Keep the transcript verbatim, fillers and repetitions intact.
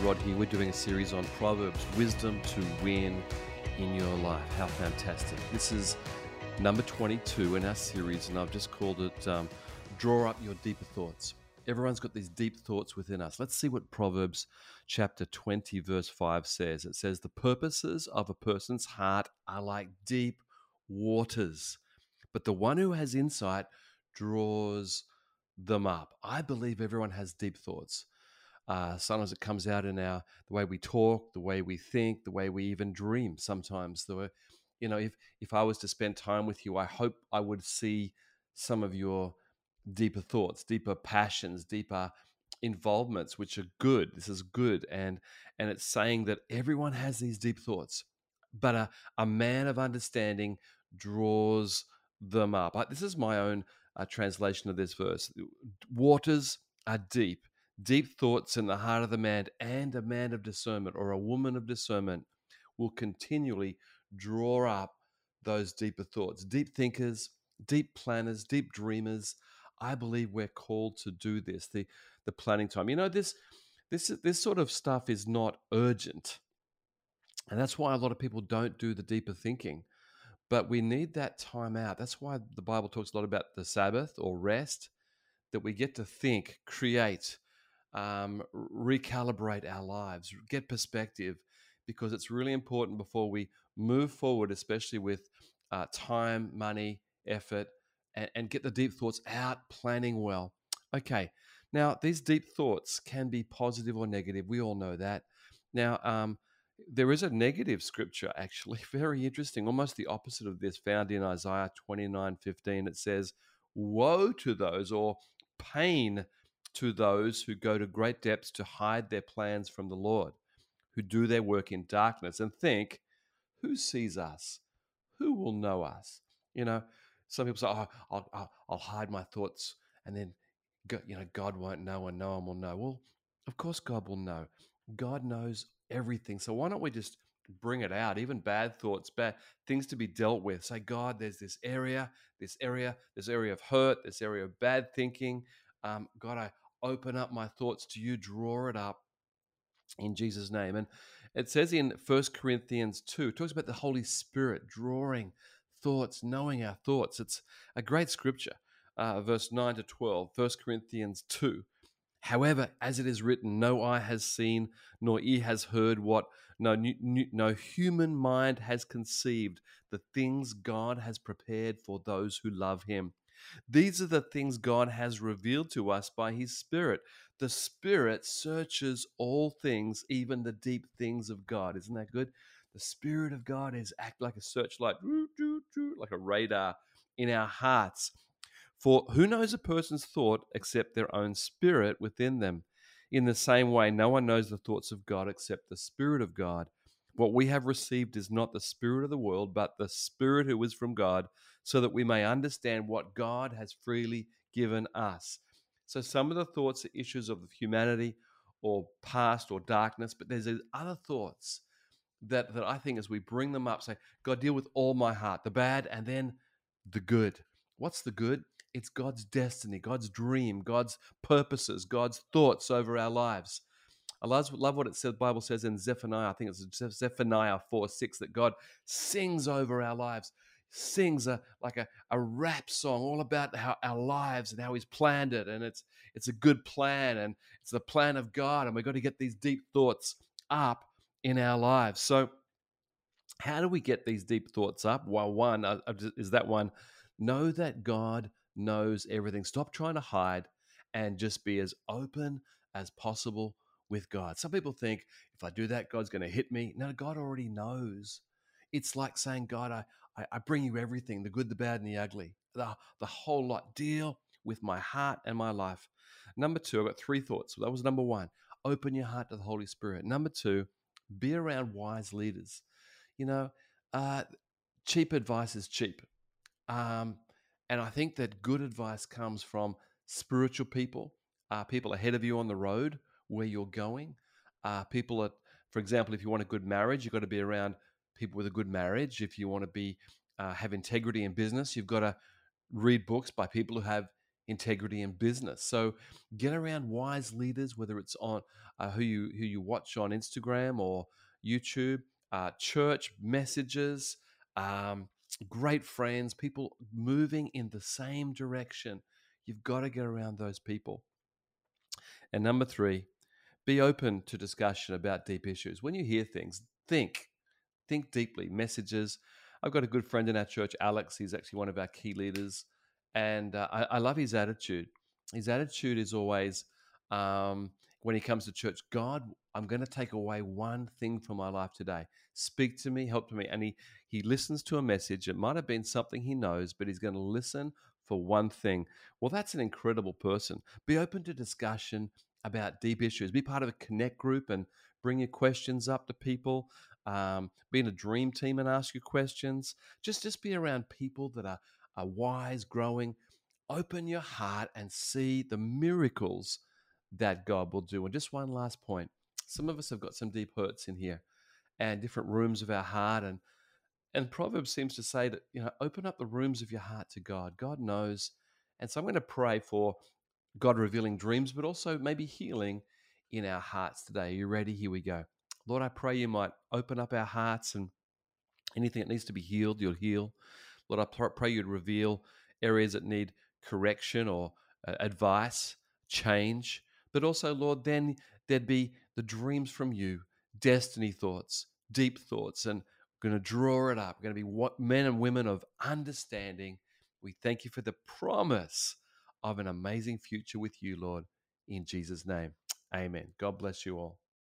Rod here. We're doing a series on Proverbs, wisdom to win in your life. How fantastic. This is number twenty-two in our series, and I've just called it um, Draw Up Your Deeper Thoughts. Everyone's got these deep thoughts within us. Let's see what Proverbs chapter twenty, verse five says. It says, the purposes of a person's heart are like deep waters, but the one who has insight draws them up. I believe everyone has deep thoughts. Uh, sometimes it comes out in our the way we talk, the way we think, the way we even dream. Sometimes, the way, you know, if if I was to spend time with you, I hope I would see some of your deeper thoughts, deeper passions, deeper involvements, which are good. This is good, and and it's saying that everyone has these deep thoughts, but a a man of understanding draws them up. I, this is my own uh, translation of this verse. Waters are deep. Deep thoughts in the heart of the man, and a man of discernment or a woman of discernment will continually draw up those deeper thoughts. Deep thinkers, deep planners, deep dreamers. I believe we're called to do this. The the planning time. You know, this this this sort of stuff is not urgent, and that's why a lot of people don't do the deeper thinking. But we need that time out. That's why the Bible talks a lot about the Sabbath or rest, that we get to think, create, um, recalibrate our lives, get perspective, because it's really important before we move forward, especially with uh, time, money, effort, and, and get the deep thoughts out, planning well. Okay, now these deep thoughts can be positive or negative. We all know that. Now, um, there is a negative scripture, actually, very interesting, almost the opposite of this, found in Isaiah twenty-nine fifteen. It says, woe to those, or pain to those who go to great depths to hide their plans from the Lord, who do their work in darkness and think, who sees us? Who will know us? You know, some people say, oh, I'll, I'll, I'll hide my thoughts, and then, you know, God won't know and no one will know. Well, of course God will know. God knows everything. So why don't we just bring it out, even bad thoughts, bad things to be dealt with. Say, God, there's this area, this area, this area of hurt, this area of bad thinking. Um, God, I open up my thoughts to you, draw it up in Jesus' name. And it says in First Corinthians two, it talks about the Holy Spirit drawing thoughts, knowing our thoughts. It's a great scripture, uh, verse nine to twelve, First Corinthians two. However, as it is written, no eye has seen, nor ear has heard what no, no human mind has conceived, the things God has prepared for those who love him. These are the things God has revealed to us by his Spirit. The Spirit searches all things, even the deep things of God. Isn't that good? The Spirit of God is act like a searchlight, like a radar in our hearts. For who knows a person's thought except their own spirit within them? In the same way, no one knows the thoughts of God except the Spirit of God. What we have received is not the spirit of the world, but the Spirit who is from God, so that we may understand what God has freely given us. So some of the thoughts are issues of humanity or past or darkness, but there's other thoughts that, that I think as we bring them up, say, God, deal with all my heart, the bad and then the good. What's the good? It's God's destiny, God's dream, God's purposes, God's thoughts over our lives. I love, love what it says. The Bible says in Zephaniah, I think it's Zephaniah four six, that God sings over our lives, sings a, like a, a rap song all about how our lives and how he's planned it. And it's it's a good plan, and it's the plan of God. And we've got to get these deep thoughts up in our lives. So how do we get these deep thoughts up? Well, one uh, is that one, know that God knows everything. Stop trying to hide and just be as open as possible with God. Some people think, if I do that, God's going to hit me. No, God already knows. It's like saying, God, I, I, I bring you everything, the good, the bad, and the ugly, the, the whole lot. Deal with my heart and my life. Number two, I've got three thoughts. That was number one. Open your heart to the Holy Spirit. Number two, be around wise leaders. You know, uh, cheap advice is cheap. Um, and I think that good advice comes from spiritual people, uh, people ahead of you on the road where you're going. Uh, people that, for example, if you want a good marriage, you've got to be around people with a good marriage. If you want to be uh, have integrity in business, you've got to read books by people who have integrity in business. So get around wise leaders, whether it's on uh, who you who you watch on Instagram or YouTube, uh, church messages, um, great friends, people moving in the same direction. You've got to get around those people. And number three, be open to discussion about deep issues. When you hear things, think, think deeply. Messages. I've got a good friend in our church, Alex. He's actually one of our key leaders, and uh, I, I love his attitude. His attitude is always, um, when he comes to church, God, I'm going to take away one thing from my life today. Speak to me, help to me, and he he listens to a message. It might have been something he knows, but he's going to listen for one thing. Well, that's an incredible person. Be open to discussion about deep issues. Be part of a connect group and bring your questions up to people. Um, be in a dream team and ask your questions. Just just be around people that are, are wise, growing. Open your heart and see the miracles that God will do. And just one last point. Some of us have got some deep hurts in here and different rooms of our heart. And and Proverbs seems to say that, you know, open up the rooms of your heart to God. God knows. And so I'm going to pray for God revealing dreams, but also maybe healing in our hearts today. Are you ready? Here we go. Lord, I pray you might open up our hearts, and anything that needs to be healed, you'll heal. Lord, I pray you'd reveal areas that need correction or uh, advice, change. But also, Lord, then there'd be the dreams from you, destiny thoughts, deep thoughts, and we're going to draw it up. We're going to be what men and women of understanding. We thank you for the promise of an amazing future with you, Lord, in Jesus' name. Amen. God bless you all.